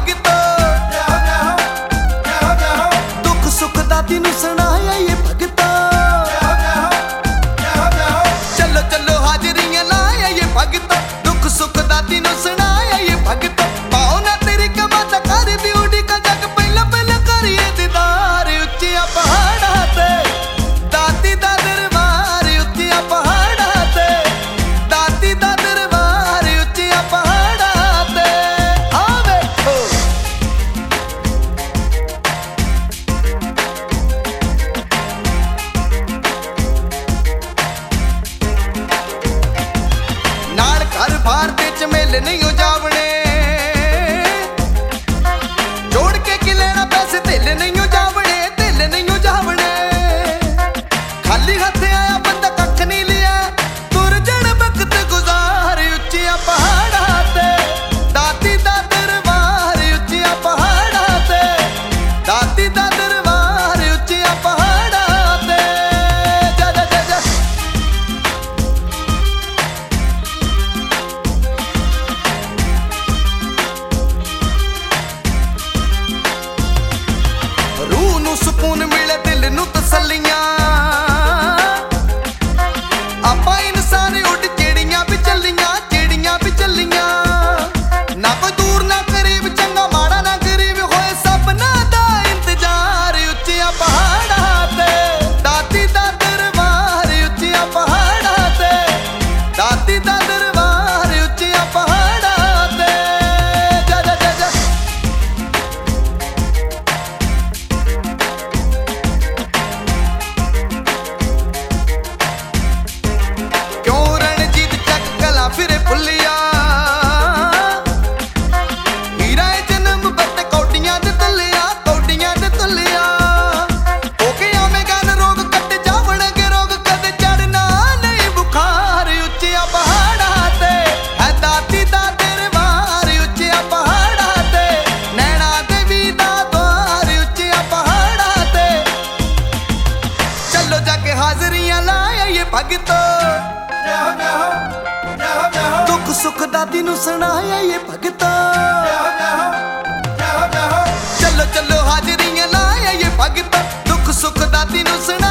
भगतो, दुख सुख दाती नू सुनाया ये भगतो। चलो चलो हाजरियां लाया ये भगतो, दुख सुख दाती नू सुनाया ये भगतो। पाओ ना तेरी कमाता कर दी उड़ी का जग पहला पहला करिए दीदार उच्चिया पहाड़ा ते दाती दा दरबार उच्चिया पहाड़ा ते दाती दा दरबार उच्चिया पहाड़ा ते। हाँ वेखो नाल घर बार दे झमेले नहीं हो जावने, जोड़ के की लेना पैसे दिल नहीं हो जावने, दिल नहीं हो जावने। खाली हाथ आया बंदा कख नहीं लिया, तुर जण वक्त गुजार उच्चिया पहाड़ा ते दाती दा दरबार उच्चिया पहाड़ा ते दाती दा दरबार उच्चिया पहाड़ा ते। जा जा जा जा रूह नू सुकून मिले दिल नू तसल्लियां, आपां इंसान उड़ चिड़ियां भी चलियां, चिड़ियां भी चलियां। ना कोई दूर ना करीब, चंगा माड़ा ना गरीब, होए सबना दा इंतजार उच्चिया पहाड़ा ते दाती दा दरबार उच्चिया पहाड़ा ते दाती दा दरबार उच्चिया पहाड़ा ते। जा जा जा जा क्यों रणजीत चक कला फिरे भुलिया, हीरा जन्म बत कौडियां दे तलिया, कौडियां दे तलिया। ओके आवेगान रोग कट जावणगे रोग, कदे चढ़ना नहीं बुखार उच्चिया पहाड़ा ते है दाती दा दरबार उच्चिया पहाड़ा ते नैना देवी दा द्वार उच्चिया पहाड़ा ते। चलो जाके हाजरियां लाया ये भगतो, दुख सुख दाती नू सुनाया ये भगतो। चलो चलो हाजरियां लाया ये भगतो, दुख सुख दाती नू सुनाया।